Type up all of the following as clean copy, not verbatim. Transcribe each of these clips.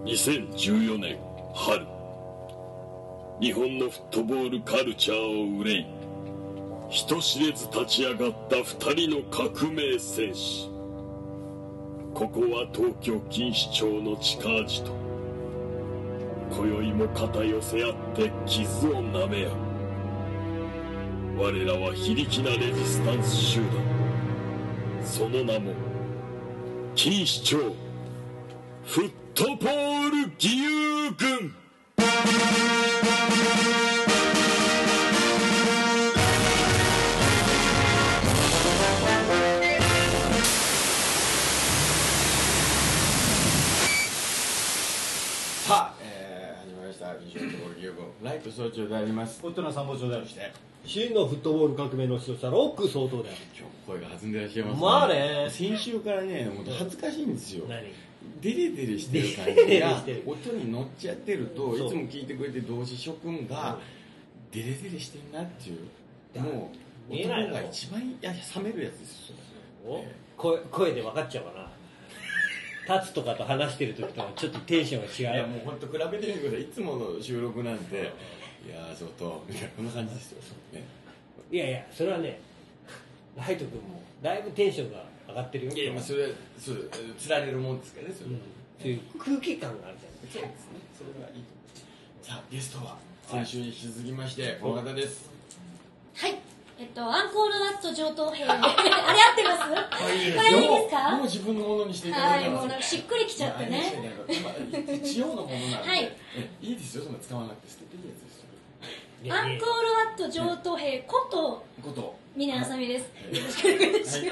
2014年春、日本のフットボールカルチャーを憂い人知れず立ち上がった2人の革命戦士。ここは東京錦糸町の地下アジト。今宵も肩寄せ合って傷を舐め合う。我らは非力なレジスタンス集団、その名も錦糸町フットボール義勇軍。 さあ、始まりました錦糸町フットボール義勇軍、ライト総長であります。 ホットな参謀長であるして真のフットボール革命の指導者ロック総統である。 今日声が弾んでらっしゃいますね。 まあね、 先週からね、もう恥ずかしいんですよ。 何デレデレしてる感じが音に乗っちゃってると、いつも聞いてくれて同志諸君がデレデレしてんなっていう、もう音が一番冷めるやつですよ。 声で分かっちゃうかな。立つとかと話してる時とはちょっとテンションが違う。 いやもう本当比べてみてください。いつもの収録なんて、いやーちょっとみたいなこんな感じですよ、ね。 いやいや、それはね、ライト君もだいぶテンションが上がってるよ。 いやまあそれつられるもんですからね、それは。 そういう空気感があるじゃない。 そうですね、それがいいと思います。さあゲストは先週に引き続きましてこの方です。 はい、アンコールワット上等兵あれ合ってます？これいいですか？ もう自分のものにしていただいたら、 はい、もうなんかしっくりきちゃってね。 一応のものなんで、 はい、 いいですよ、そんな使わなくて捨てていいやつですよ。 アンコールワット上等兵こと峰あさみです。よろしくお願いします。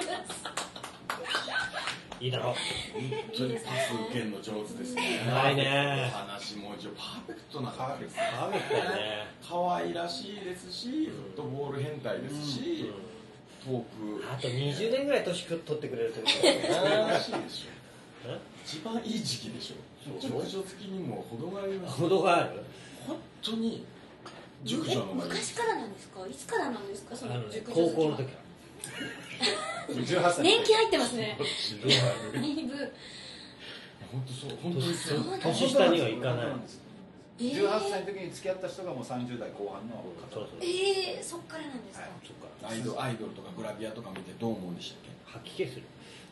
いいだろう。 本当にパス受けるの上手ですね。 ないね。 話も一応パーフェクトな方です。 パーフェクトだね。 可愛らしいですし、フットボール変態ですし、トーク。 あと20年ぐらい年取ってくれるというそれらしいでしょ。一番いい時期でしょ。熟女好きにも程があります。 程がある。 本当に熟女の昔からなんですか？いつからなんですか？その熟女高好きは。 校の時から。 18歳。年季入ってますね。だいぶ。 本当そう、本当にそう。 年下にはいかない。 18歳の時に付き合った人がもう30代後半の方。 そっからなんですか？ そっか。 アイドルとかグラビアとか見てどう思うんでしたっけ？ 吐き気する。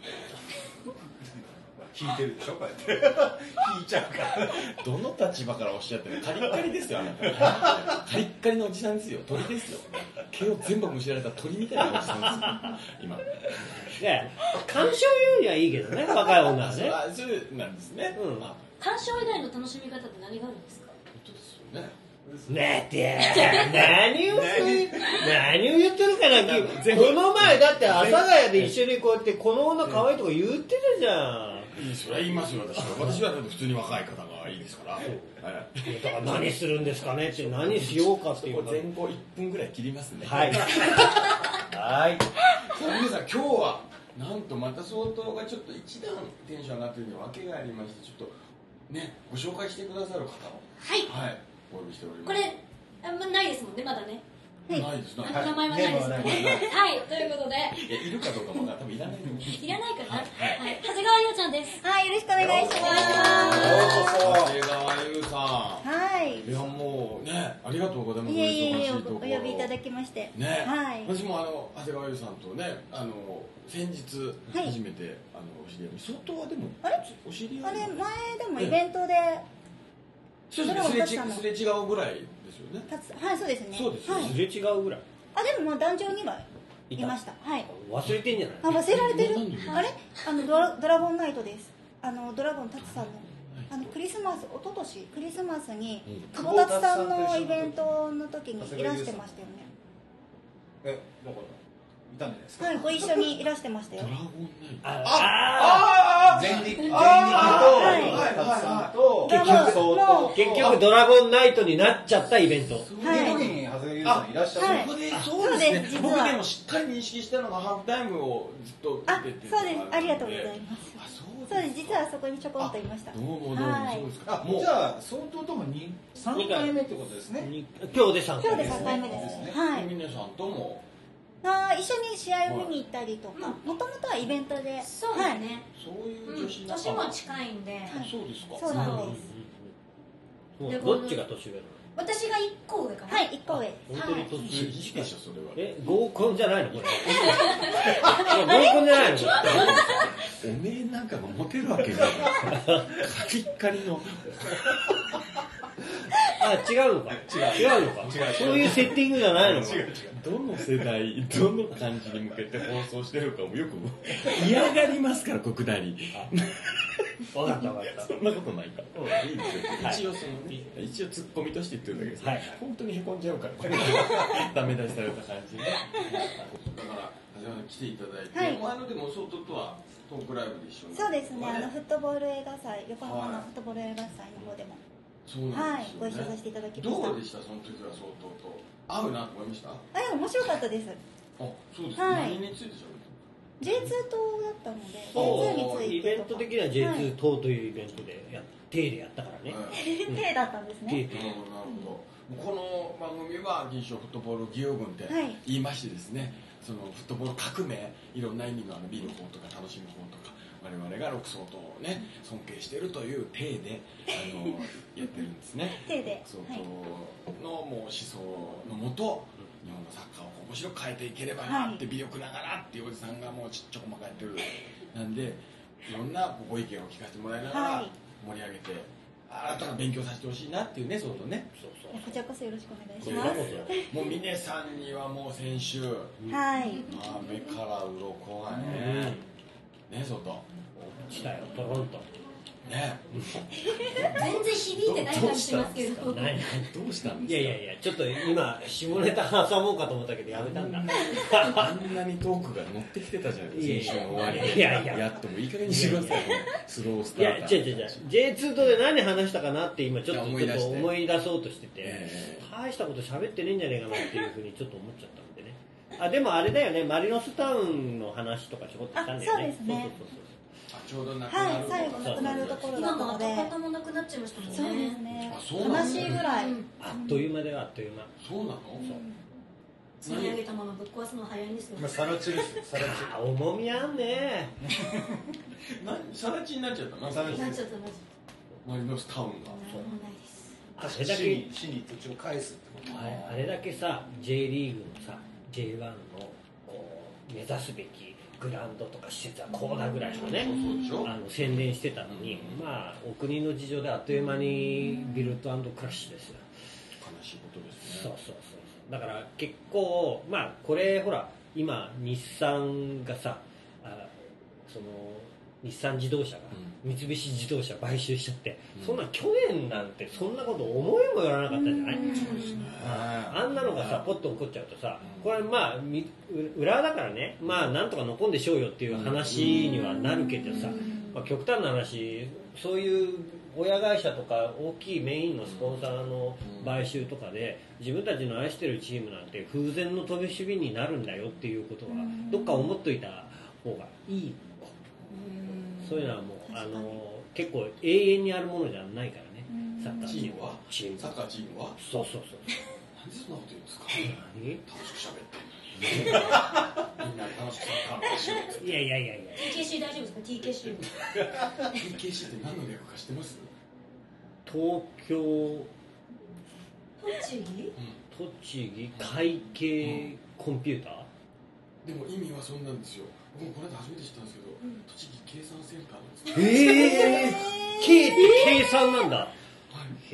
引いてるでしょ、こうやって引いちゃうから。 どの立場からおっしゃってるの？カリッカリですよ、あなた。カリッカリのおじさんですよ、鳥ですよ。毛を全部むしられた鳥みたいなおじさんですよ、今。 鑑賞言うにはいいけどね、若い女はね。 そうなんですね。 鑑賞以外の楽しみ方って何があるんですか？ 本当ですよね。 ねえ何を言ってるかな。この前だって阿佐ヶ谷で一緒にこうやってこの女可愛いとか言ってたじゃん。 それは言いますよ、私は普通に若い方がいいですから。 だから何するんですかねって、何しようかっていう前後1分ぐらい切りますね。 はいはい。 皆さん今日はなんとまた相当がちょっと一段テンション上がってるのに訳がありまして、ちょっとねご紹介してくださる方をはいお呼びしております。 これあんまないですもんね、まだね。 ないです。 名前はないですね。はい、ということで。 いるかどうかも多分いらないと思います。 いらないかな。はい、長谷川優ちゃんです。 はい、よろしくお願いします。 長谷川優さん。 はい。 いやもうね、ありがとうございます。 いえいえ、お呼びいただきまして。 ね。 はい。 私も長谷川優さんとね、先日初めてお知り合い。相当はでもお知り合い。 あれ前でもイベントで。 そうですね。すれ違うぐらいですよね。 はい、そうですね。 そうです。 すれ違うぐらい。 あ、でももう壇上にはいました。はい。 忘れてんじゃない？ あ、忘れられてる。あれ？ドラゴンナイトです。ドラゴンタツさんのクリスマス、一昨年クリスマスに久保達さんのイベントの時にいらしてましたよね。 どこだ？いたんじゃないですか。 はい、ご一緒にいらしてましたよ。 ドラゴンナイト。 前陸とタツさんと結局ドラゴンナイトになっちゃったイベント。 その時に長谷川優さんいらっしゃる。 そうですね。僕でもしっかり認識したのがハーフタイムをずっと出てて。そうです。ありがとうございます。そうです。実はそこにちょこんといました。 どうもそうですか。 じゃあ相当とも3回目ってことですね。 今日で3回目。 今日で3回目ですね。はい。 皆さんとも一緒に試合を見に行ったりとか、もともとはイベントで。 そうですね。 そういう女子年も近いんで。 そうですか。 そうなんです。 どっちが年上なの？ 私が1個上かな。 はい、1個上。 本当に年上。 いいでしょそれは。 合コンじゃないのこれ？合コンじゃないの？ おめえなんかがモテるわけじゃない。カリッカリの。 あ、違うのか。違うのか。そういうセッティングじゃないのか。 どの世代、どの感じに向けて放送してるかもよく嫌がりますから、国大に。 分かった分かった。 そんなことないか。いいですよ。一応ツッコミとして言ってるだけです。はい。本当にへこんじゃうから、ダメ出しされた感じね。だから、橋本さん来ていただいて、でも外とはトークライブで一緒に。 そうですね、フットボール映画祭、横浜のフットボール映画祭の方でも。 そうなんですよね。 ご一緒させていただきました。 どうでしたその時は相当と合うなと思いました？ 面白かったです。 そうです。何についてしゃべる？ J2 党だったので J2 についてイベント的には J2 党というイベントで手でやったからね。 手だったんですね。 なるほど。この番組は銀賞フットボール義勇軍って言いましてですね、そのフットボール革命、いろんな意味の見る方とか楽しむ方とか、我々が六層とね尊敬しているという体でやってるんですね。 体で六層のもう思想のもと日本のサッカーを面白く変えていければなって微力ながらっていうおじさんがもうちっちゃこまかやってるなんでいろんなご意見を聞かせてもらいながら盛り上げて新たな勉強させてほしいなっていうねそうとね。 こちらこそよろしくお願いします。 もう峰さんにはもう先週はい目から鱗がねそうと来たよトロントね全然響いてない感じしますけど。 どうしたんですか？ いやちょっと今下ネタ挟もうかと思ったけどやめたんだ。 あんなにトークが乗ってきてたじゃないですか先週の終わり。 いややっともいい加減にしてください。スロースターター。 違う J2 とで何話したかなって今ちょっと思い出そうとしてて大したこと喋ってねえんじゃねえかなっていうふうにちょっと思っちゃったんでね。でもあれだよねマリノスタウンの話とかちょこっとしたんだよね。 そうですね。 ちょうどなくなる最後なくなるところだったので今も跡形もなくなっちゃいましたもんね。 そうですね。 悲悲しいぐらいあっという間ではあっという間。 そうなの？ 積み上げたままぶっ壊すの早いんですよ。 さらちですよ、さらち。 重みあんね。 さらちになっちゃったの？ さらちなっちゃったマリノスタウンが。 問題です。 あれだけ市に土地を返すってこと。 あれだけさ J リーグのさ J1 のこう目指すべきグラウンドとか施設はこうだぐらいのね宣伝してたのに、まあお国の事情であっという間にビルト&クラッシュですよ。 悲しいことですね。 そうだから結構まあこれほら今日産がさその日産自動車が三菱自動車買収しちゃって、そんな去年なんてそんなこと思いもよらなかったじゃない。あんなのがさポッと起こっちゃうとさ、これまあ裏だからね、まあなんとか残んでしょうよっていう話にはなるけどさ、まあ、極端な話そういう親会社とか大きいメインのスポンサーの買収とかで自分たちの愛してるチームなんて風前の飛び火になるんだよっていうことはどっか思っといた方がいい。そういうのはもう結構永遠にあるものじゃないからね。サッカーチームはサッカーチームはそうなんでそんなこと言うんですか？ 何楽しく喋ってんのにみんな楽しくサッカーの話をって。 いや TKC 大丈夫ですか？ TKC TKC って何の略か知ってます？ 東京栃木会計コンピューター、 でも意味はそんなんですよ。僕もこの間初めて知ったんですけど、栃木計算センターなんですよ。 計って計算なんだ。 はい、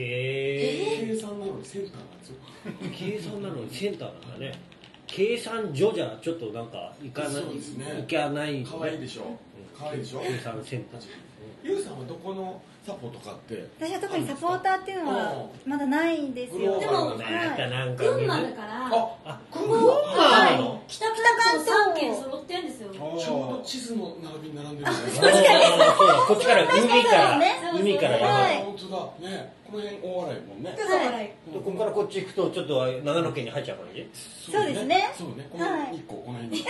へ計算なのにセンターなんですよ。 計算なのにセンターなんだね。計算所じゃちょっとなんか行かない、 そうですね、 行かない、ね、 可愛いでしょ。可愛いでしょ。 計算センター。 ゆうさんはどこのサポとかって私は特にサポーターっていうのはまだないんですよ。 でもなんか群馬だから群馬北関東3県揃ってるんですよ。 ちょうど地図の並びに並んでるんですよ。こっちから海から本当だね。この辺大洗もんね。 ここからこっち行くとちょっと長野県に入っちゃう感じ。 そうですね。 そうね。この1個この辺に。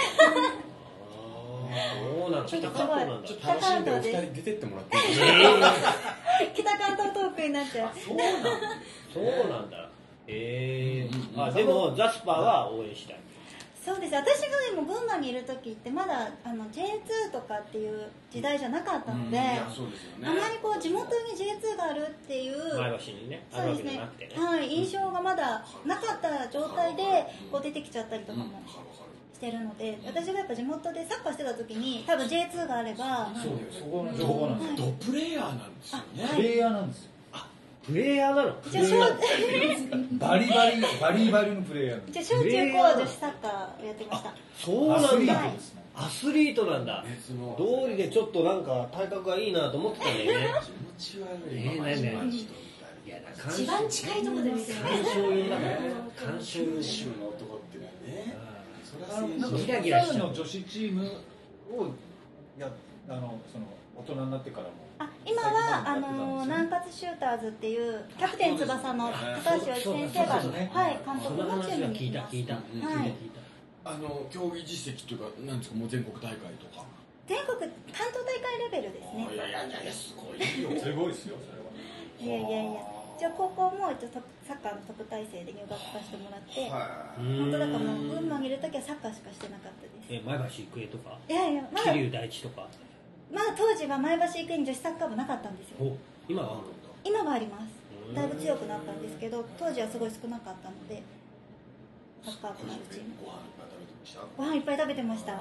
そうなんだ。北関東なんだ。 ちょっと楽しんでお二人出てってもらっていいですか？北関東トークになっちゃう。 そうなんだ。でもザスパーは応援したい。 そうです。私がでも群馬にいる時ってまだJ2 とかっていう時代じゃなかったので、 いやそうですよね、 あまりこう地元に J2 があるっていう前橋にね、あるわけじそうですねゃなくてね。 はい、印象がまだなかった状態でこう出てきちゃったりとかもしてるので、私がやっぱ地元でサッカーしてた時に多分 J2 があれば、 そうですそこの情報なんですよ。 ドプレイヤーなんですよね。 プレイヤーなんですよ。 プレイヤーなの？ じゃあバリバリのプレイヤーなんです。 小中高は女子サッカーをやってました。 そうなんアスリーだトですね。 アスリートなんだ。 別の道理でちょっとなんか体格がいいなと思ってたんだよね。 気持ち悪い。 ねえねえねいやだ一番近いところで見てる鑑賞用だからね。鑑賞用州の男ってね。それはなんかギラギラしちゃうの女子チームをその大人になってからも。 今は南葛シューターズっていうキャプテン翼の高橋洋一先生が、 そうねはい、監そ督のチーの話はムにいます。 聞いた。 はい競技実績というかなんですか、もう全国大会とか。 全国関東大会レベルですね。 いやすごいよ。 すごいですよそれは。 いやじゃあ高校も一応サッカーの特待生で入学させてもらって、本当だからもう群馬にいる時はサッカーしかしてなかったです。 前橋育英とかいやまだ桐生第一とか。 当時は前橋育英に女子サッカー部なかったんですよ。 お、今はあるんだ。 今はあります。だいぶ強くなったんですけど、当時はすごい少なかったのでサッカー部のあるチーム。ご飯いっぱい食べてました。 だ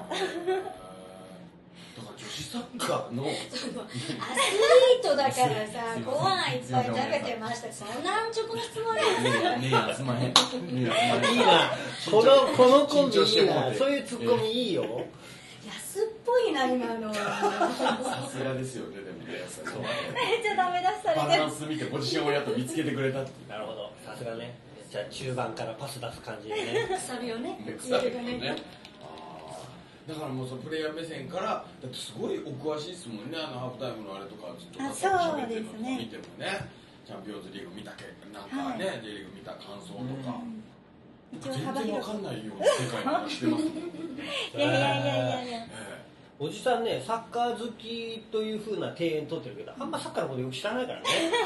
から女子サッカーのアスリートだからさ、ご飯いっぱい食べてました。そんな安直な質問なんですよ。 ねえ、すまへん。 いいな。このコンビいいな。そういうツッコミいいよ。 安っぽいな今の。 さすがですよね、でもね。 めっちゃダメ出しされてる。 バランス見てポジションをやっと見つけてくれたって。 なるほど。さすがね。じゃあ中盤からパス出す感じでね。 くさびをね、 腐るよね。だからもうそのプレイヤー目線からだってすごいお詳しいですもんね、ハーフタイムのあれとかずっと喋ってるのとか見てもね、チャンピオンズリーグ見たけなんかね、J リーグ見た感想とか、全然わかんないような世界にしてますもん。 いやおじさんね、サッカー好きという風な提言取ってるけど、あんまサッカーのことよく知らないからね。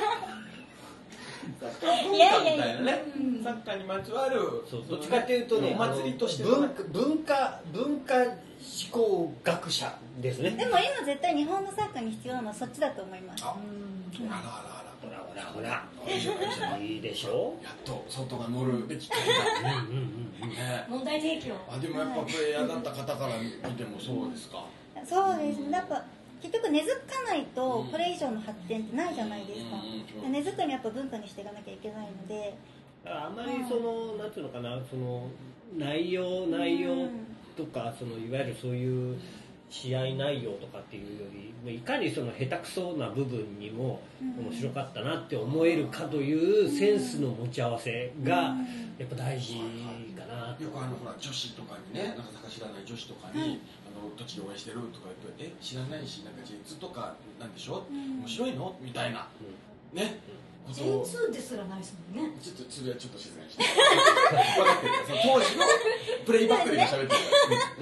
サッカー文化みたいなね、サッカーにまつわる、 どっちかっていうとね、 お祭りとして文化思考学者ですね。 でも今絶対日本のサッカーに必要なのはそっちだと思います。 ほらいいでしょ。 やっと外が乗るべき回だ。 問題提起を。 でもやっぱプレイヤーだった方から見てもそうですか。 そうですね。やっぱ結局根付かないとこれ以上の発展ってないじゃないですか。根付くにやっぱ文化にしていかなきゃいけないので。 あんまりそのなんていうのかな、その内容とかそのいわゆるそういう試合内容とかっていうより、いかにその下手くそな部分にも面白かったなって思えるかというセンスの持ち合わせがやっぱ大事かな。 よくほら女子とかにね、なんか知らない女子とかに栃木応援してるとか言って知らないし、なんか J2 とかなんでしょ、面白いのみたいなね。 J2 ですらないですもんね。 ちょっとそれはちょっと静かにして。分かってる。その当時のプレイバックで今喋ってるから、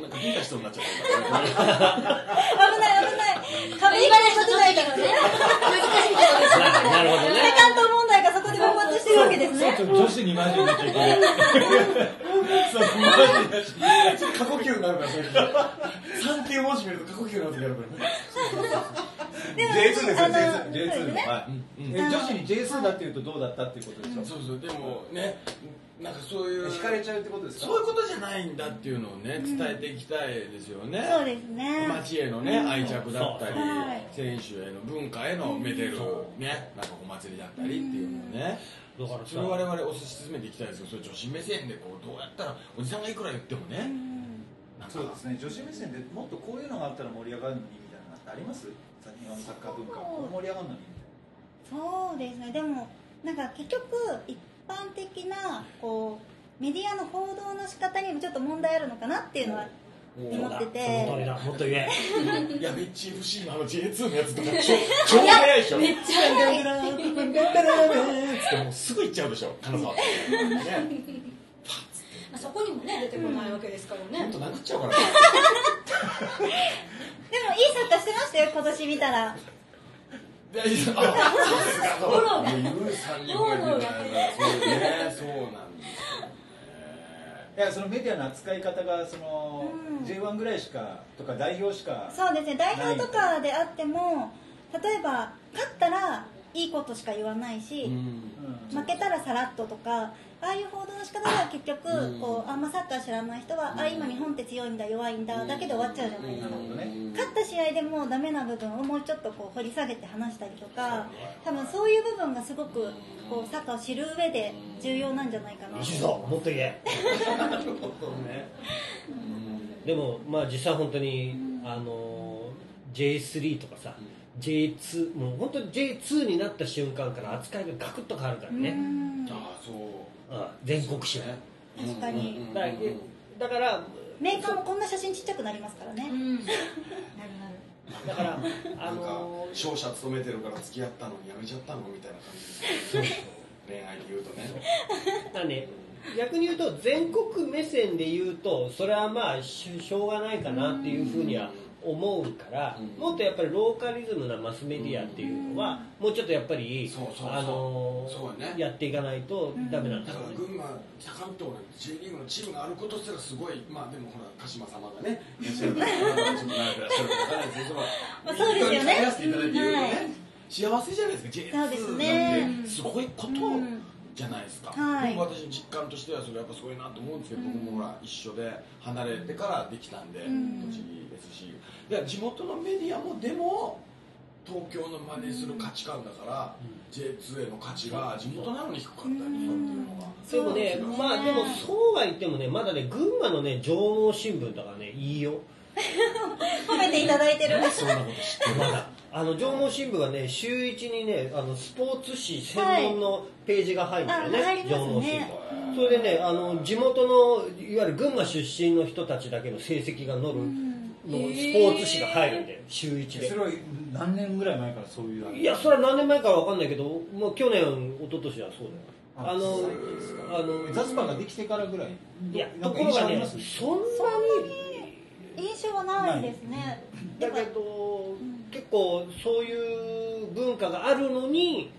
なんか変な人になっちゃったから。 危ない。壁にまで立てないからね。 難しいところです。 なるほどね。 関東問題がそこで勃発してるわけですね。 女子にマジになっちゃいけない。そうマジだし。 過呼吸になるからそれ。3級文字見ると過呼吸になる時あるからね。 J2 ですよ、J2 ですね。 女子に J2 だっていうとどうだったっていうことでしょ。 そうでもね、なんかそういう惹かれちゃうってことですか。 そういうことじゃないんだっていうのをね伝えていきたいですよね。 そうですね。 街へのね愛着だったり、 はい選手への文化へのめでるね、なんかお祭りだったりっていうのをね。 だからそれを我々推し進めていきたいですけど、それ女子目線でこうどうやったらおじさんがいくら言ってもね。 そうですね。女子目線でもっとこういうのがあったら盛り上がるのにみたいなのってあります？日本のサッカー文化こう盛り上がるのに。 そうですね。でもなんか結局一般的なこうメディアの報道の仕方にもちょっと問題あるのかなっていうのは思ってて。 その通りだ。もっと言え。 いや、めっちゃ FC のJ2 のやつとか超早いでしょ。 めっちゃ早い。 もうすぐ行っちゃうでしょ、金沢。ね。 そこにもね出てこないわけですからね。 本当殴っちゃうから。 でもいいサッカーしてましたよ今年見たら。 フォローが。ユーさんに褒めていただいた。そうなんですよね。 やそのメディアの扱い方がその、J1 ぐらいしかとか代表しかそうですね、代表とかであっても例えば勝ったらいいことしか言わないし、負けたらさらっととか、ああいう報道の仕方が結局こうあんまサッカー知らない人は、あ今日本って強いんだ弱いんだだけで終わっちゃうじゃないですか。勝った試合でもダメな部分をもうちょっとこう掘り下げて話したりとか、多分そういう部分がすごくこうサッカーを知る上で重要なんじゃないかな。 もっと言えでもまあ実際本当にJ3 とかさ、J2 もう本当に J2 になった瞬間から扱いがガクッと変わるからね。全国紙は確かに、 だからメーカーもこんな写真ちっちゃくなりますからね。 だから商社勤めてるから付き合ったのに辞めちゃったのみたいな感じです恋愛で言うとね。 だね、逆に言うと全国目線で言うとそれはまあしょうがないかなっていうふうには思うから、もっとやっぱりローカリズムなマスメディアっていうのはもうちょっとやっぱりやっていかないとダメなんだから群馬坂本と J リーグのチームがあることすらすごい、まあでもほら鹿島様がねいらっしゃるからそうですよね、 幸せじゃないですか J2 なんてすごいことじゃないですか。私の実感としてはそれやっぱすごいなと思うんですけど、僕もほら一緒で離れてからできたんで、栃木 SC で地元のメディアもでも東京の真似する価値観だから、J2 への価値が地元なのに低かったりとかっていうのが、 でもね、まあでもそうは言ってもね、まだね群馬のね上毛新聞とかねいいよ褒めていただいてる。 そんなこと知ってる。まだ上毛新聞はね週一にねスポーツ紙専門のページが入るんだよね、上毛新聞。それでね地元のいわゆる群馬出身の人たちだけの成績が載るのスポーツ紙が入るんだよ、週一で。 それは何年ぐらい前からそういう？ いやそれは何年前かは分かんないけど、もう去年一昨年はそうだよ。 ザスパができてからぐらい。 いやところがねそんなに印象はないですね。 だけど、結構そういう文化があるのに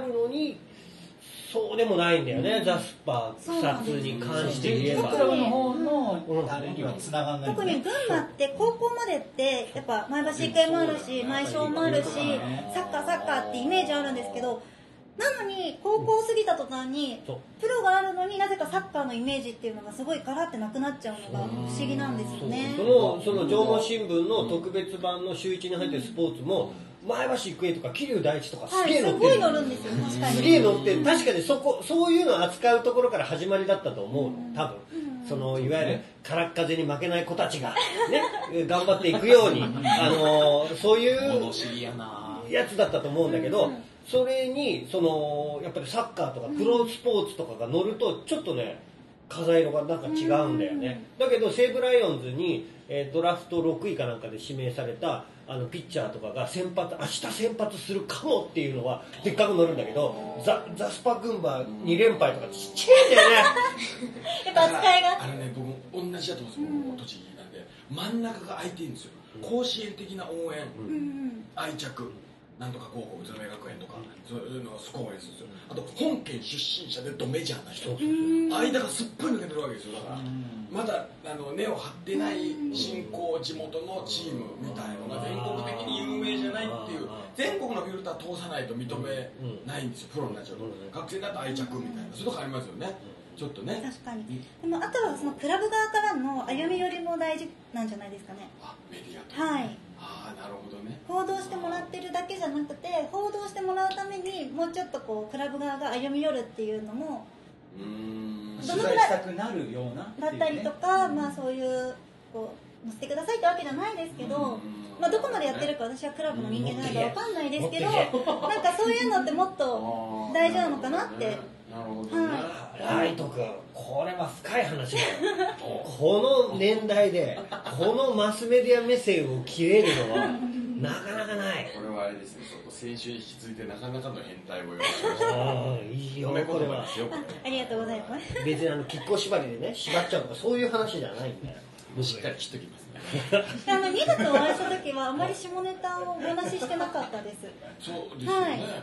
そうでもないんだよね、ザスパ草津に関して言えば。 クラブの方のあれには繋がんない。 特に群馬って高校までってやっぱ前橋育英もあるし前商もあるしサッカーってイメージあるんですけど、なのに高校過ぎた途端にプロがあるのになぜかサッカーのイメージっていうのがすごいガラってなくなっちゃうのが不思議なんですよね。 その上毛新聞の特別版の週一に入ってるスポーツも前橋育英とか桐生第一とかすげえ載ってる、 すごい載るんですよ、確かに。 すげえ載ってる。確かにそういうのを扱うところから始まりだったと思うの、多分。そのいわゆるからっ風に負けない子たちがね頑張っていくようにそういうやつだったと思うんだけど、それにやっぱりサッカーとかプロスポーツとかが乗るとちょっとね風色がなんか違うんだよね。だけど西武ライオンズにドラフト6位かなんかで指名されたピッチャーとかが明日先発するかもっていうのはでっかく乗るんだけど、ザスパ群馬2連敗とかちっちゃいんだよねやっぱ扱いが僕も同じだと思うんですよ、栃木なんで真ん中が空いてるんですよ。甲子園的な応援、愛着なんとか高校宇都宮学園とかそういうのがすごいですよ。あと本県出身者でドメジャーな人、間がすっぽり抜けてるわけですよ。だからまだ根を張ってない新興地元のチームみたいのが全国的に有名じゃないっていう、全国のフィルター通さないと認めないんですよ、プロになっちゃうと。学生だと愛着みたいなそういうとこありますよね、ちょっとね。 確かに。でもあとはそのクラブ側からの歩み寄りも大事なんじゃないですかね。 メディアとはい。 なるほどね。 報道してもらってるだけじゃなくて、報道してもらうためにもうちょっとこうクラブ側が歩み寄るっていうのも取材したくなるようなだったりとか、まあそういうこう載せてくださいってわけじゃないですけど、まあどこまでやってるか私はクラブの人間じゃないからわかんないですけど、なんかそういうのってもっと大事なのかなって。 なるほどね。 ライト君、これは深い話だよこの年代でこのマスメディア目線を切れるのはなかなかない。 これはあれですね、先週に引き続いてなかなかの変態を用意しました。 いいよ、これは。 ありがとうございます。 別に亀甲縛りでね縛っちゃうとかそういう話じゃないんだよ。 しっかり切っときますね。 ニダとお会いした時はあまり下ネタをお話ししてなかったです。 そうですよね。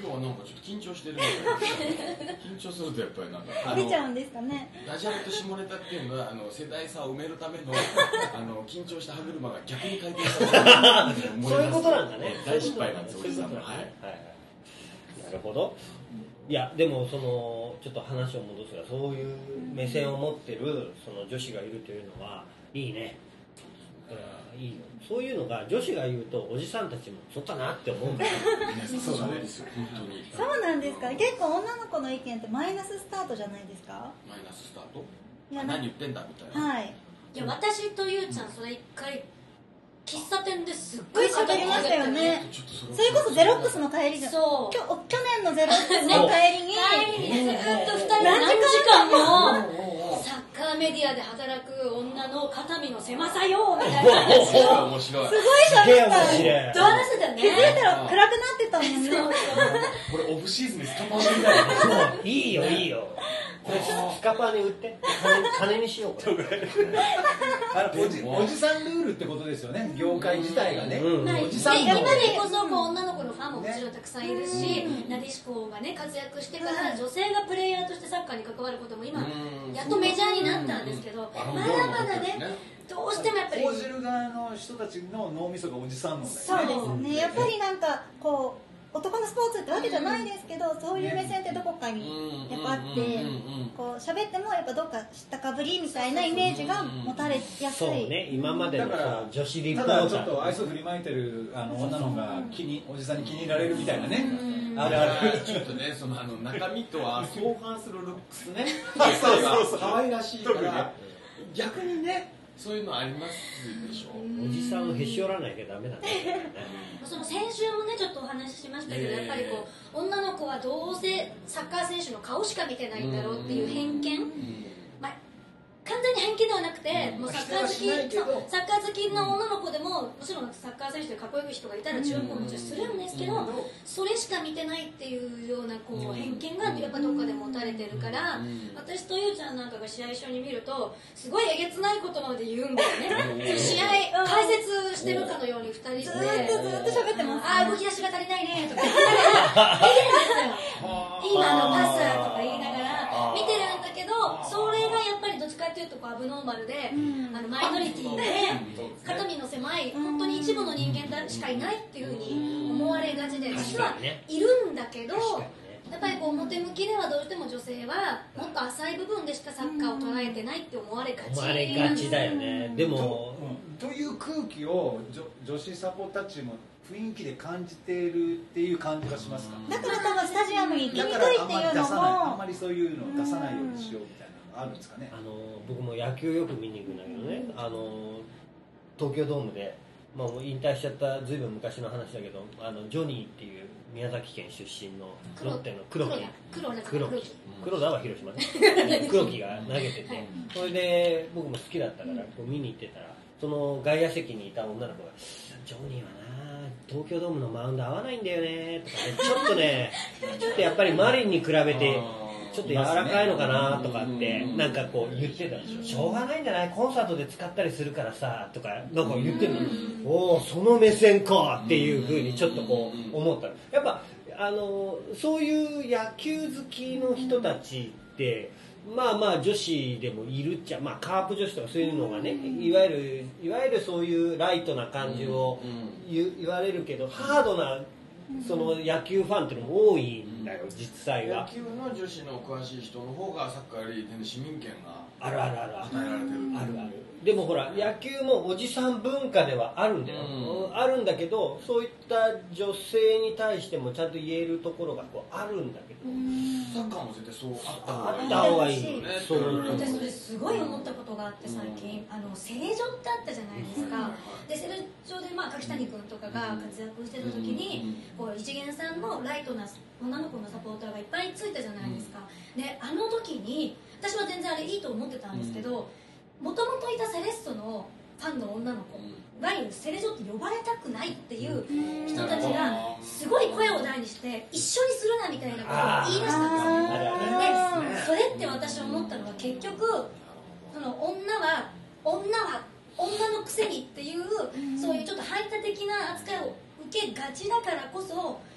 今日はなんかちょっと緊張してるみたいな緊張するとやっぱりなんか出ちゃうんですかね。 ダジャレと下ネタっていうのは世代差を埋めるための緊張した歯車が逆に回転させるそういうことなんだね。 大失敗なんですおじさんの。 はいはい。なるほど。いやでもそのちょっと話を戻すが、そういう目線を持ってるその女子がいるというのはいいね。いいよ。そういうのが女子が言うとおじさんたちもそうかなって思うんだよ。 そうなんですよ本当に。 そうなんですか。結構女の子の意見ってマイナススタートじゃないですか。 マイナススタート？ いや何言ってんだみたいな。 はい。 いや私とゆうちゃんそれ一回喫茶店ですっごい喋りましたよね。 ちょっとそれこそゼロックスの帰りじゃん。 そう去年のゼロックスの帰りにずっと2人何時間もサッカーメディアで働く女の肩身の狭さよみたいな話を面白い。 すごい喋った。 すげえ面白い。 ずっと話してたよね。 気づいたら暗くなってたもんね。 これオフシーズンにスカパーみたいな。 そういいよいいよ。これスカパーに売って金にしようこれ。 おじさんルールってことですよね、業界自体がね。おじさん今のでこそこう女の子のファンももちろんたくさんいるし、なでしこがね活躍してから女性がプレイヤーとしてサッカーに関わることも今やっとメジャーになったんですけど、まだまだねどうしてもやっぱり報じる側の人たちの脳みそがおじさんのだよね。 そうですね。やっぱりなんかこう男のスポーツってわけじゃないですけど、そういう目線ってどこかにやっぱあって、こう喋ってもやっぱどっか知ったかぶりみたいなイメージが持たれやすい。 そうね。今までのだから女子リポーたターだちょっと愛想振りまいてる女の方がおじさんに気に入られるみたいなね。あるある。 ちょっとね中身とは相反するルックスね。 そう可愛らしいから逆にねそういうのありますでしょ。 おじさんをへし折らなきゃダメなんだよね。 その先週もねちょっとお話ししましたけど、やっぱりこう女の子はどうせサッカー選手の顔しか見てないんだろうっていう偏見、まあ、完全に偏見ではなくて、もうサッカー好きの女の子でももちろんサッカー選手でかっこよく人がいたら注目ももちろんするんですけど、それしか見てないっていうようなこう偏見がやっぱどっかで持たれてるから、私とゆうちゃんなんかが試合一緒に見るとすごいえげつないことまで言うんだよね。試合解説してるかのように2人でずっと喋ってます。 ああ動き出しが足りないねとか言いながら見てるんですよ。今のパスとか言いながら見てるんだけど、それがやっぱりどっちかっていうとこうアブノーマルで、マイノリティで肩身の狭い本当に一部の人間しかいないっていうふうに思われがちで、実はいるんだけど、やっぱりこう表向きではどうしても女性はもっと浅い部分でしかサッカーを捉えてないって思われがち思われがちだよね。でもという空気を女子サポたちも雰囲気で感じているっていう感じがしますか。 だから多分スタジアムに行きにくいっていうのあんもまりそういうのを出さないようにしようみたいなのがあるんですかね。 僕も野球よく見に行くんだけどね、東京ドームで、まあ、もう引退しちゃったずいぶん昔の話だけど、ジョニーっていう宮崎県出身のロッテの黒木黒田は広島ね黒木が投げてて、それで僕も好きだったからこう見に行ってたら、その外野席にいた女の子が「ジョニーはな東京ドームのマウンド合わないんだよね」とかね、ちょっとねちょっとやっぱりマリンに比べてちょっと柔らかいのかなとかってなんかこう言ってたでしょ。しょうがないんじゃない、コンサートで使ったりするからさとかなんか言ってるの。おおその目線かっていうふうにちょっとこう思った。やっぱそういう野球好きの人たちってまあまあ女子でもいるっちゃ、まあカープ女子とかそういうのがね、いわゆるそういうライトな感じを言われるけど、ハードなその野球ファンっていうのも多いんだよ実際は。 野球の女子の詳しい人の方がサッカーより市民権がある与えられてる。 あるある。でもほら野球もおじさん文化ではあるんだよ、あるんだけど、そういった女性に対してもちゃんと言えるところがこうあるんだけど、 サッカーも絶対そうあった方がいいよね。 私それすごい思ったことがあって最近、セレジョってあったじゃないですか。でセレジョで柿谷君とかが活躍してた時に、こう一元さんのライトな女の子のサポーターがいっぱいついたじゃないですか。であの時に私は全然あれいいと思ってたんですけど、もともといたセレッソのファンの女の子がセレジョって呼ばれたくないっていう人たちがすごい声を大にして一緒にするなみたいなことを言い出したんですよ。でそれって私思ったのは結局その女は女のくせにっていう、そういうちょっと排他的な扱いを受けがちだからこそ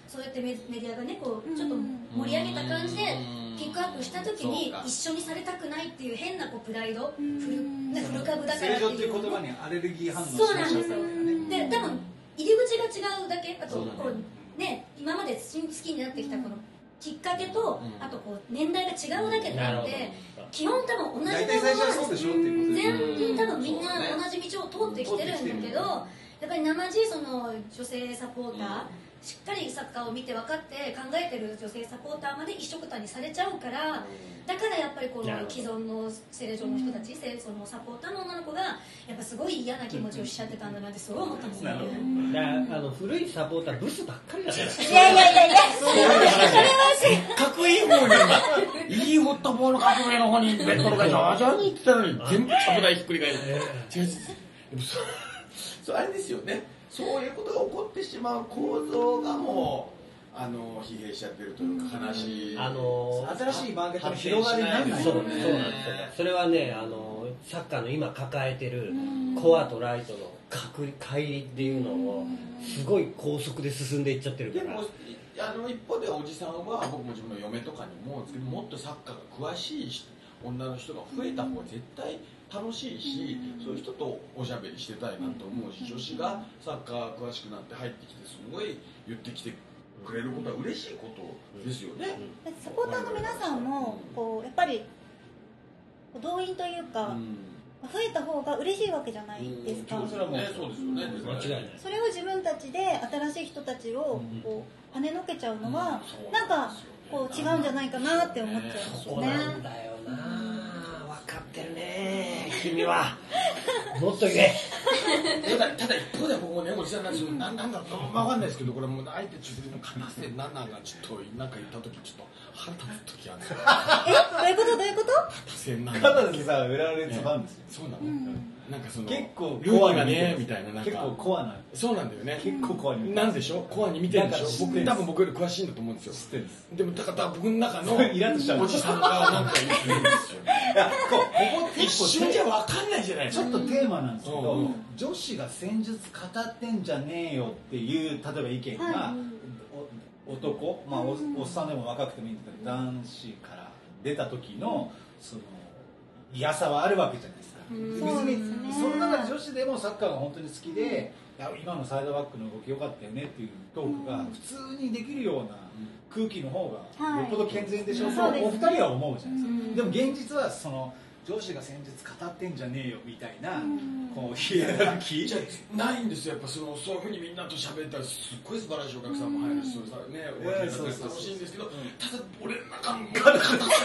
そうやってメディアがねこうちょっと盛り上げた感じでピックアップした時に一緒にされたくないっていう変なこうプライド古株だからっていう正常っていう言葉にアレルギー反応しそうなんですよね。 で多分入り口が違うだけあとこうね今まで好きになってきたこのきっかけとあとこう年代が違うだけであって基本多分同じ大体最初はそうでしょっていうことで全員多分みんな同じ道を通ってきてるんだけどやっぱり生地その女性サポーターしっかりサッカーを見て分かって考えてる女性サポーターまで一緒くたにされちゃうからだからやっぱりこの既存のセレジョンの人たちそのサポーターの女の子がやっぱすごい嫌な気持ちをしちゃってたんだなってすごい思ったんですよね。 古いサポーターブスばっかりだからいやそれはせっかくいい方にいいフットボール革命の方にベッドが徐々に行ってたのに全部侍ひっくり返る違うそうあれですよねそういうことが起こってしまう構造がもう疲弊しちゃってるというか悲しい新しいマーケットの広がりにならないそうなんですよそれはねサッカーの今抱えてるコアとライトの乖離っていうのをすごい高速で進んでいっちゃってるからでも一方でおじさんは僕も自分の嫁とかにももっとサッカーが詳しい女の人が増えた方が絶対楽しいしそういう人とおしゃべりしてたいなと思うし女子がサッカー詳しくなって入ってきてすごい言ってきてくれることは嬉しいことですよね。 サポーターの皆さんもこうやっぱり動員というか、増えた方が嬉しいわけじゃないですか。 それはもうそうですよね。間違いない。 それを自分たちで新しい人たちをこう跳ねのけちゃうのはなんかこう違うんじゃないかなって思っちゃうんですよね。 そうなんだよな。分かってるね君は。もっと言え。 ただ一方で僕もねおじさんなんですよ。なんだか分かんないですけどこれもう相手中での片瀬7がちょっとなんか言った時ちょっと腹立つ時あるんですよ。 どういうこと片瀬7 片瀬さん浦和レッズファンですよ。 そうなの。なんかその結構コアがねみたいな結構コアなそうなんだよね。 結構コアになんでしょコアに見てるでしょ。多分僕より詳しいんだと思うんですよ。 知ってるんです。 でもだから僕の中のイラッとしちゃうおじさんがなんか言ってるんですよ。 いやここ一瞬じゃ分かんないじゃない。 ちょっとテーマなんですけど女子が戦術語ってんじゃねえよっていう例えば意見が男まあおっさんでも若くてもいいんだけど男子から出た時のその嫌さはあるわけじゃないですか。別にその中で女子でもサッカーが本当に好きで今のサイドバックの動き良かったよねっていうトークが普通にできるような空気の方がよっぽど健全でしょうとお二人は思うじゃないですか。でも現実はその上司が戦術語ってんじゃねえよみたいなこうヒエラルキーじゃないんですよ。やっぱそういうふうにみんなと喋ったらすっごい素晴らしいお客さんも入るしね楽しいんですけどただ俺の中のガタガ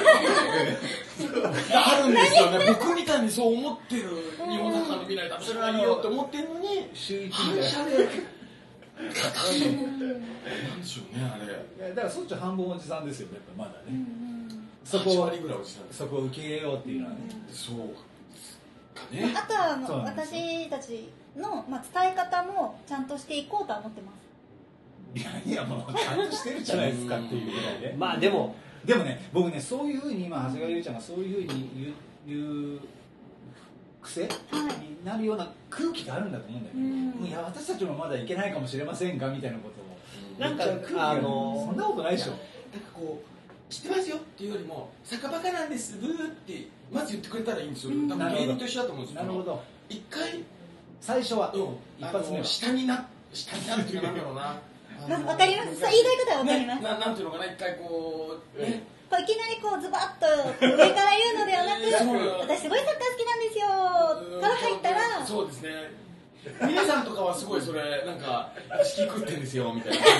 タあるんですよね。僕みたいにそう思ってる日本サッカーの未来だそれはいいよって思ってるのに反射でなんでしょうねあれ。 だからそっち半分おじさんですよねやっぱまだね。 8割ぐらいおじさんそこを受け入れようっていうのはね。 そうかね。 あとは私たちの、伝え方もちゃんとしていこうとは思ってます。 いやもうちゃんとしてるじゃないですかっていうぐらいで。 まあでもね僕ねそういうふうに今長谷川優ちゃんがそういうふうに言う癖になるような空気があるんだと思うんだよね。いや私たちもまだいけないかもしれませんがみたいなことをなんかそんなことないでしょ。 なんかこう知ってますよっていうよりも「坂バカなんですブー」ってまず言ってくれたらいいんですよ。多分芸人と一緒だと思うんですよ。 なるほど。 一回最初は一発目は下になるっていうかなんだろうな。 わかります。言いたいことはわかります。 なんていうのかな一回こうね。 いきなりこうズバッと上から言うのではなく私すごいサッカー好きなんですよから入ったらそうですね。皆さんとかはすごいそれなんか私気食ってんですよみたいな。 今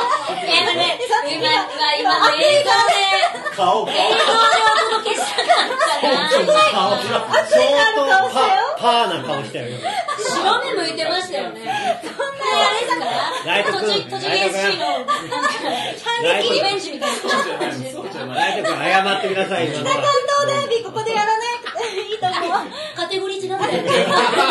の映像で顔でお届けしたかったら相当パーな顔したよ。 白目向いてましたよね。そんなあれだから栃木 FC の反撃リベンジみたいな感じですか。 ライト君謝ってください。 北関東ダービーここでやらなくていいと思う。 カテゴリー違ったよね。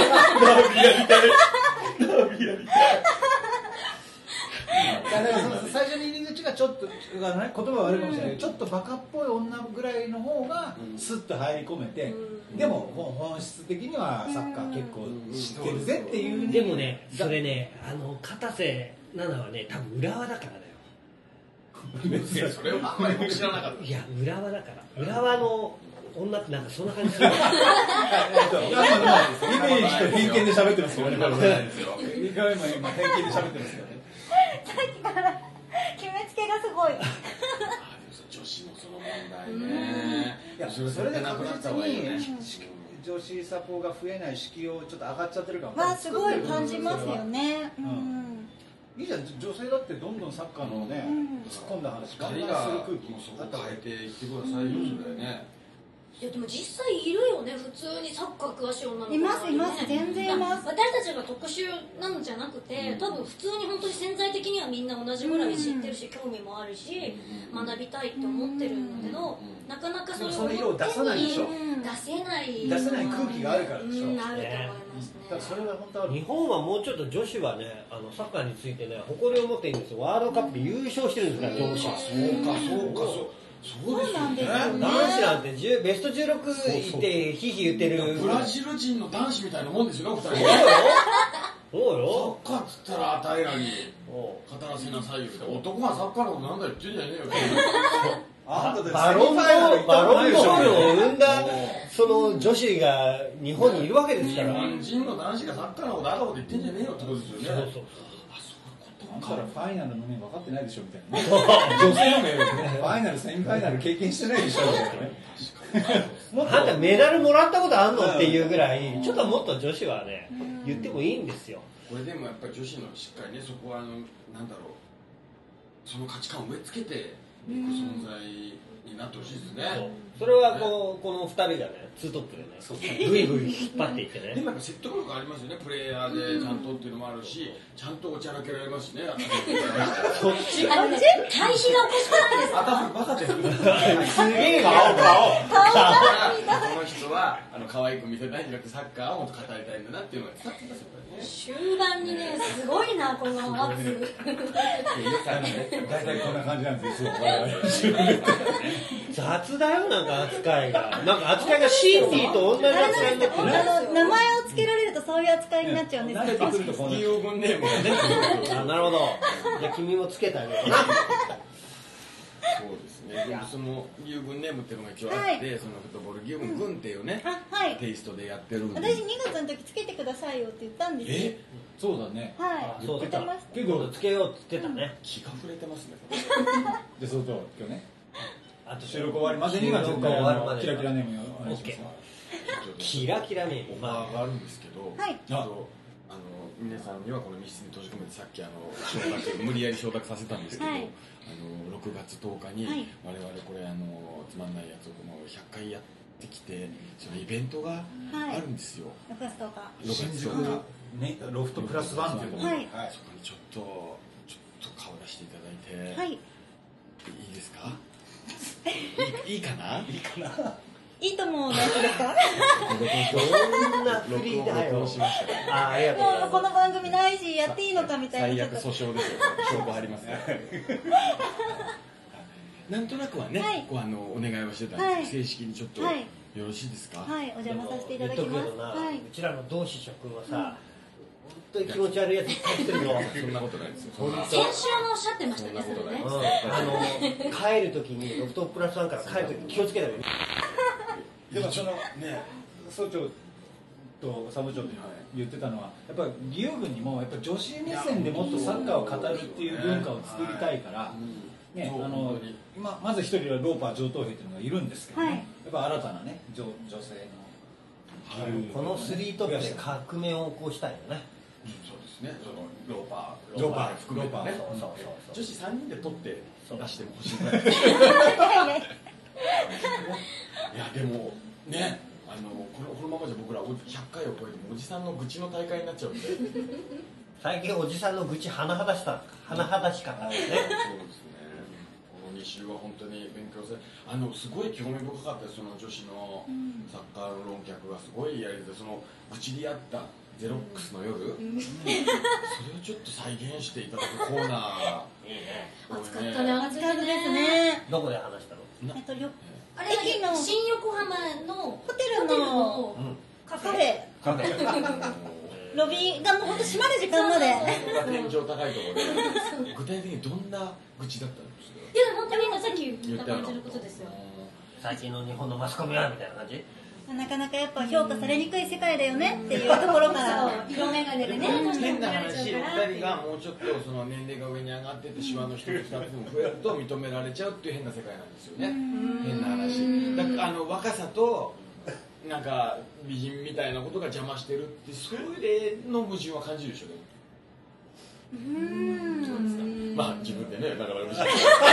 最初に入り口がちょっと言葉は悪いかもしれないけどちょっとバカっぽい女ぐらいの方がスッと入り込めてでも本質的にはサッカー結構知ってるぜっていう。 でもねそれね片瀬奈々はね多分浦和だからだよ。 それはあんまり僕知らなかった。 いや浦和だから浦和の女ってなんかそんな感じするイメージと偏見で喋ってますよね。今偏見で喋ってますよね。 さっきから決めつけがすごい。 女子のその問題ね。 いや、それで確実に女子サポが増えない敷居をちょっと上がっちゃってるかも。 まあすごい感じますよね。 いいじゃん、女性だってどんどんサッカーのね、突っ込んだ話ガンガンする空気もそこ変えていってくださいよ、それね。 いやでも実際いるよね、普通にサッカー詳しい女の子、ね、 います全然います。 私たちが特殊なのじゃなくて、多分普通に本当に潜在的にはみんな同じぐらい知ってるし、興味もあるし、学びたいって思ってるんだけど、なかなかそれをその色を出さないでしょ。 出せない空気があるからでしょ。あると思いますね。 だからそれは本当は日本はもうちょっと女子はねサッカーについてね誇りを持っているんですよ。ワールドカップで優勝してるんですから女子。 そうなんですよね。 男子なんてベスト16いってヒーヒー言ってるブラジル人の男子みたいなもんですよね、2人。 そうよ。 サッカーっつったら平らに語らせなさいよみたいな。男がサッカーのことなんだ言ってんじゃねえよ。 バロンドールを生んだその女子が日本にいるわけですから。 日本人の男子がサッカーのことあること言ってんじゃねえよってことですよね。 だからファイナルの面分かってないでしょみたいなね。女性の面ファイナルセミファイナル経験してないでしょみたいなね。 あんたメダルもらったことあんのっていうぐらいちょっともっと女子はね言ってもいいんですよ。 これでもやっぱり女子のしっかりね、そこはなんだろう、その価値観を植え付けていく存在になってほしいですね。 それはこの2人がねツートップでねグイグイ引っ張っていってね。 でもやっぱ説得力ありますよね、プレイヤーでちゃんとっていうのもあるし、ちゃんとおちゃらけられますしね。 そっち対比がおかしくないですか。 頭バカです。 すげえ顔この人は可愛く見せたいんじゃなくてサッカーをもっと語りたいんだなっていうのが伝わってますよね。 終盤にねすごいなこの圧。 大体こんな感じなんですよ。 雑だよなんか扱いがシーティーと同じ扱いになってる。 名前を付けられるとそういう扱いになっちゃうんですけど。 有分ネームがね。 なるほど。じゃあ君もつけてあげようかな。 そうですね。でもその有分ネームっていうのが一応あって、そのフットボール有分軍っていうね、テイストでやってるんで。 私2月の時つけてくださいよって言ったんですよ。 そうだね。 はい。 そう言ってました。 けどつけようって言ってたね。 気が触れてますね。 でそうと今日ね。 あと収録終わりまでには絶対キラキラネームお願いします。 キラキラネームがあるんですけど、 はい。 皆さんにはこの密室に閉じ込めてさっき無理やり承諾させたんですけど、6月10日に我々これつまんないやつを100回やってきて、そのイベントがあるんですよ。 6月10日。 新宿ねロフトプラスワンというところ。 はい。 そこにちょっと顔出していただいて、 はい。 いいですか？いいかな？ いいと思うのやつですか？ どんなフリーだよ。ありがとうございます。 もうこの番組ないしやっていいのかみたいな。 最悪訴訟ですよ。証拠ありますね。なんとなくはね、お願いをしてたんですけど、正式にちょっとよろしいですか？ はい、お邪魔させていただきます。 うちらの同志諸君はさ、本当に気持ち悪いやついっぱいしてるよ。 そんなことないですよ。 先週もおっしゃってましたね。そんなことないです。帰るときにロフトプラスワンから帰るときに気をつけたよね。 でもそのね、総長とサブ長で言ってたのは、やっぱり義勇軍にもやっぱ女子目線でもっとサッカーを語るっていう文化を作りたいから、ね、まず一人はローパー上等兵っていうのがいるんですけどね、やっぱ新たなね女性のこのスリートップで革命を起こしたいよね。 そうですね。そのローパー含めてね。女子3人で取って出しても欲しいぐらい。いやでもね、このままじゃ僕ら100回を超えてもおじさんの愚痴の大会になっちゃうんで。 最近おじさんの愚痴甚だしかったですね。 そうですね。この2週は本当に勉強すごい興味深かったです。その女子のサッカーの論客がすごいやりで、その愚痴り合ったゼロックスの夜、それをちょっと再現していただくコーナー。 暑かったね。 暑かったですね。 どこで話したの？ あれ駅の新横浜のホテルのカフェ。 ロビーがもう本当閉まる時間まで天井高いところで具体的にどんな愚痴だったんですか？ いや本当にさっき言った感じのことですよ。 最近の日本のマスコミはみたいな感じ。 なかなかやっぱ評価されにくい世界だよねっていうところから色眼鏡でね変な話、2人がもうちょっとその年齢が上に上がっててシワの一つ二つでも増えると認められちゃうっていう変な世界なんですよね。変な話だから若さとなんか美人みたいなことが邪魔してるってそれの矛盾は感じるでしょうね。そうですか。まあ自分でねだから答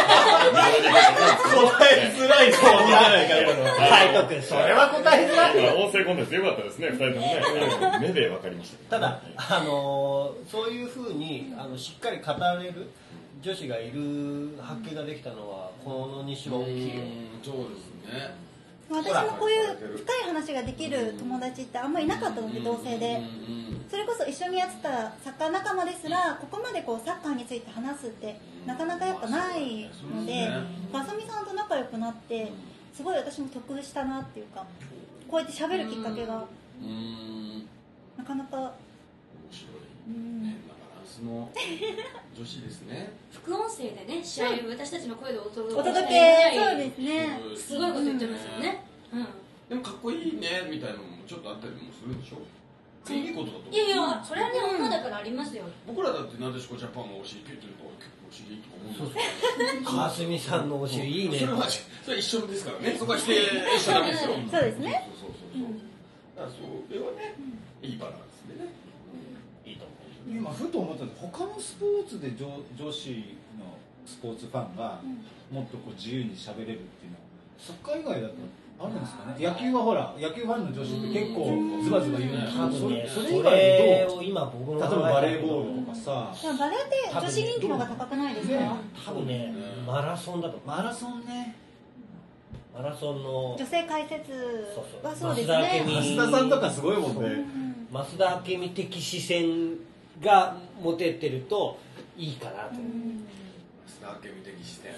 えづらいかもしれないから海斗君それは答えづらい。 音声コンテンツ良かったですね、2人ともね目で分かりました。 ただそういうふうにしっかり語れる女子がいる発見ができたのはこの2種は大きいよ。 そうですね。 私もこういう深い話ができる友達ってあんまりいなかったので同性でそれこそ一緒にやってたサッカー仲間ですらここまでこうサッカーについて話すってなかなかやっぱないのであさみさんと仲良くなってすごい私も得したなっていうかこうやって喋るきっかけがなかなか面白い変なバランスの女子ですね。 副音声でね試合を私たちの声でお届けそうですね。 すごいこと言ってますよね。 でもかっこいいねみたいなのもちょっとあったりもするんでしょ。いいことだと思う。 いやいやそれはね女だからありますよ。 僕らだってなでしこジャパンのお尻って言ってると結構お尻とか思うんですよ。 川澄さんのお尻いいね。 それは一緒ですからね。そこは否定しちゃダメですよ。 そうですね。 だからそれはねいいバランスでね。 いいと思う。 今ふと思ったんです他のスポーツで女子のスポーツファンがもっとこう自由に喋れるっていうのはサッカー以外だとあるんですかね。野球はほら野球ファンの女子って結構ズバズバ言うんだけどそれ以外でどう例えばバレーボールとかさでもバレーって女子人気の方が高くないですか？ 多分ねマラソンだとマラソンねマラソンの女性解説はそうですね。 増田さんとかすごいもんね。 増田明美的視線が持ててるといいかなと。 増田明美的視線。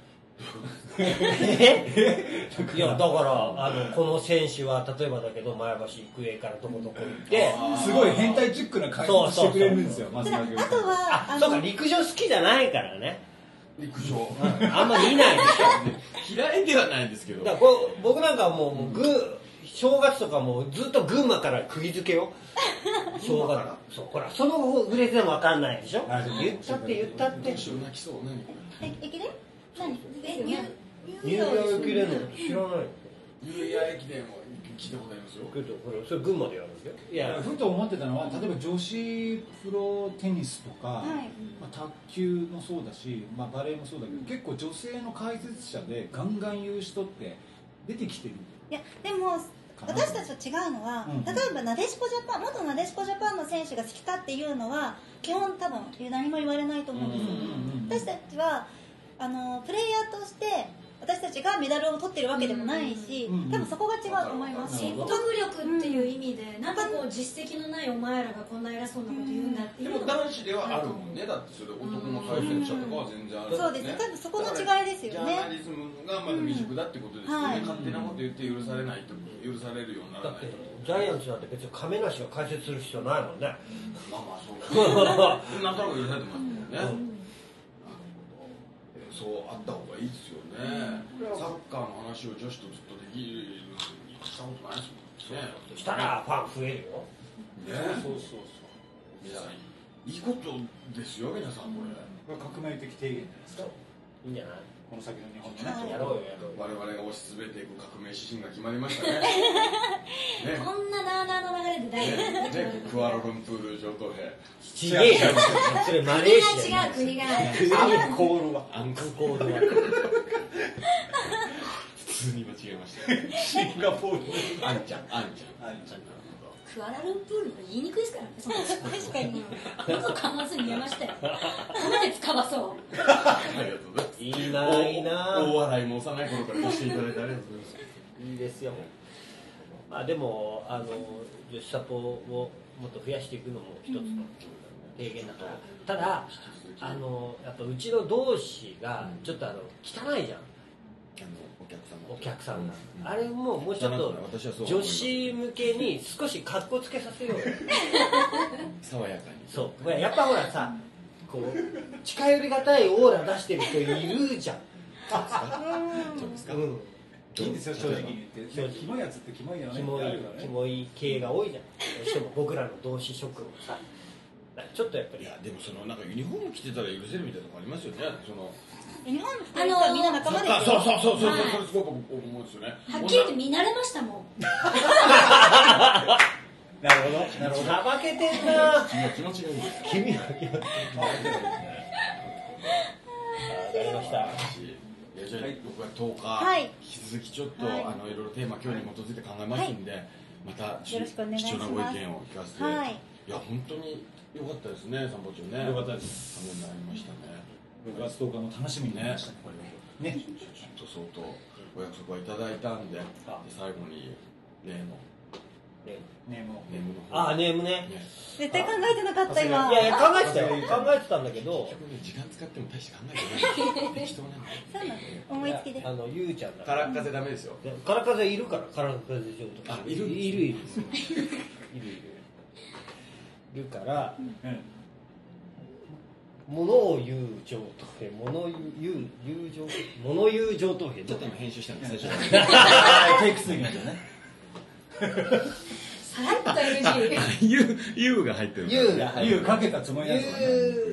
いやだからこの選手は例えばだけど前橋育英からどこどこ行ってすごい変態チックな解説してくれるんですよ。 あとはそうか陸上好きじゃないからね。 陸上あんま見ないでしょ。嫌いではないんですけど。 だから僕なんかはもう正月とかもずっと群馬から釘付けよ。正月そうほらその売れても分かんないでしょ。言ったってどうしよう泣きそう何？ 駅伝？何？ ニューイヤー駅伝の知らない。 ニューイヤー駅伝は聞いたことありますよ。 それ群馬でやるんですよ。いやふと思ってたのは例えば女子プロテニスとか、卓球もそうだし、バレーもそうだけど結構女性の解説者でガンガン言う人って出てきてる。 いやでも私たちと違うのは、例えばなでしこジャパン元なでしこジャパンの選手が好きかっていうのは基本多分何も言われないと思うんですよ。私たちはプレイヤーとして私たちがメダルを取ってるわけでもないし、多分そこが違うと思います。 説得力っていう意味で、なんかこう実績のないお前らがこんな偉そうなこと言うんだっていうのが。 でも男子ではあるもんね。だってそれ男の解説者とかは全然ある。 そうですね。多分そこの違いですよね。 ジャーナリズムがまだ未熟だってことですよね。勝手なこと言って許されないと許されるようにならない。 ジャイアンツなんて別に亀梨が解説する必要ないもんね。 まあそうだね。なんとなく許されてますもんね。そうあった方がいいですよね。サッカーの話を女子とずっとできるにしたことないですもんね。 したらファン増えるよ。 ね、そう皆さんいいことですよ皆さんこれ。 革命的提言じゃないですか。 いいんじゃない？ この先の日本のね。 やろうよやろうよ。 我々が推し進めていく革命指針が決まりましたね。 こんななーなーの流れで大丈夫。 ね、クアラルンプール上等兵。 ちげえじゃん。それマレーシア。 国がアンコールは。 アンコールは。 普通に間違えました。 シンガポール。 あんちゃん。 クアラルンプールが言いにくいですからね。確かに。よくかまずに言えましたよ。褒めて使わそう。 ありがとうございます。 いいないいな。 大笑いも幼い頃からしていただいてありがとうございます。 いいですよ。まあでも女子サポをもっと増やしていくのも一つの提言だから。ただやっぱうちの同志がちょっと汚いじゃん。 お客さんが、あれもうちょっと女子向けに少しカッコつけさせようよ爽やかに。 そうやっぱほらさ、こう近寄りがたいオーラ出してる人いるじゃん。 そうですか。 いいんですよ、正直に言って。キモいやつってキモいよね。 キモい系が多いじゃん。どうしても僕らの同志諸君もさ、ちょっとやっぱり。 いやでもそのなんかユニフォーム着てたら許せるみたいなとこありますよね。そのユニフォーム着てる人はみんな仲間ですよ。 そうそれすごい僕思うんですよね。 はっきり言って見慣れましたもん。 なるほど、なるほど。 さばけてんな。 気持ちがいい。 君は気持ちがいい。わかりました。 じゃあ僕は10日、引き続きちょっと、いろいろテーマ今日に基づいて考えますんで、また貴重なご意見を聞かせて、いや本当に良かったですね、散歩長ね。 良かったです。 ためになりましたね。 6月10日の楽しみになりましたね、これね。 ちょっと相当お約束はいただいたんで、最後に例のネームの方。あ、ネームね。 絶対考えてなかった今。 いや考えてたよ。考えてたんだけど。 時間使っても大して考えてない。適当なんで。 そうなの。思いつきで。 ゆうちゃんだ。 空風ダメですよ。 空風いるから、空風上とか。 いる。 いるから。物を言う上等兵、物言う上等兵。 ちょっと編集したんです最初。 テイク2になっちゃうね。 さらっと NG。 ユーが入ってる。 ユーかけたつもりなんですよね。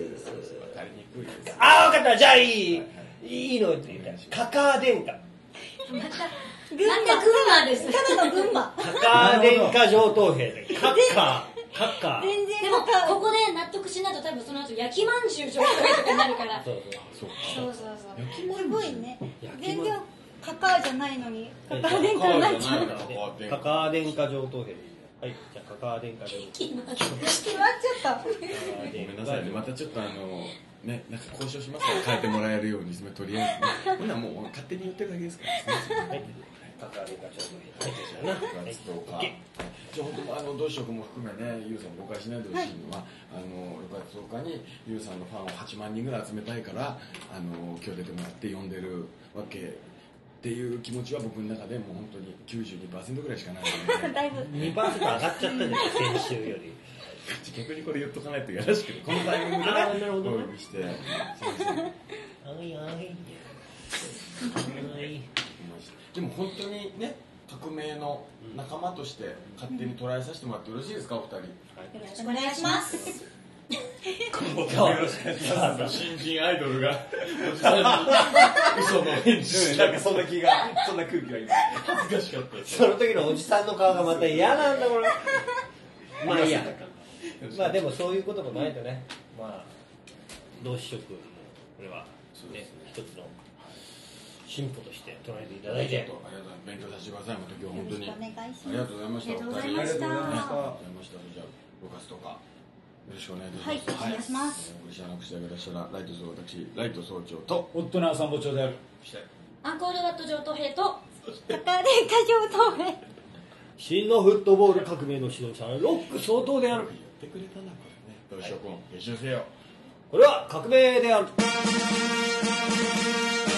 ああ、分かった。じゃあいいのって言ったら、カカア殿下。 また群馬です。 ただの群馬。 カカア殿下上等兵で。カッカー。 全然でもここで納得しないと多分その後焼きまんじゅう上等兵とかになるから。そうすごいね。全然カカアじゃないのにカカア殿下になっちゃう。 カカア殿下上等兵でいい。はい、じゃあカカア殿下上等兵。 決まっちゃった。 ごめんなさいね、またちょっとね、なんか交渉しますから変えてもらえるようにとりあえずね。こんなんもう勝手に言ってるだけですから。カカア殿下上等兵。はい、じゃあ本当同志職も含めね、ユウさん誤解しないでほしいのは、6月10日にユウさんのファンを8万人ぐらい集めたいから今日出てもらって呼んでるわけっていう気持ちは僕の中でもう本当に 92% ぐらいしかないのでだいぶ 2% 上がっちゃったじゃない先週より。 逆にこれ言っとかないとやらしくてこのタイミングでお呼びしてでも本当にね、革命の仲間として勝手に捉えさせてもらってよろしいですか、お二人。 よろしくお願いします。 新人アイドルがおじさんに嘘の返事なんかそんな空気が今恥ずかしかった。 その時のおじさんの顔がまた嫌なんだこれ。まあいいや。まあでもそういうこともないとね、まあ同志職もこれはね一つの進歩として捉えていただいて、 ありがとうございます。勉強させてください。また今日本当によろしくお願いします。 ありがとうございました。 ありがとうございました。 じゃあ6月とかよろしくお願いいたします。 はい、お願いします。 お口口がいらっしゃらライト総長と夫の参謀長であるアンコールワット上等兵とカカア殿下上等兵。 真のフットボール革命の指導者ロック総統である。 言ってくれたなこれね。どうしよう君、撤収せよ。 これは革命である。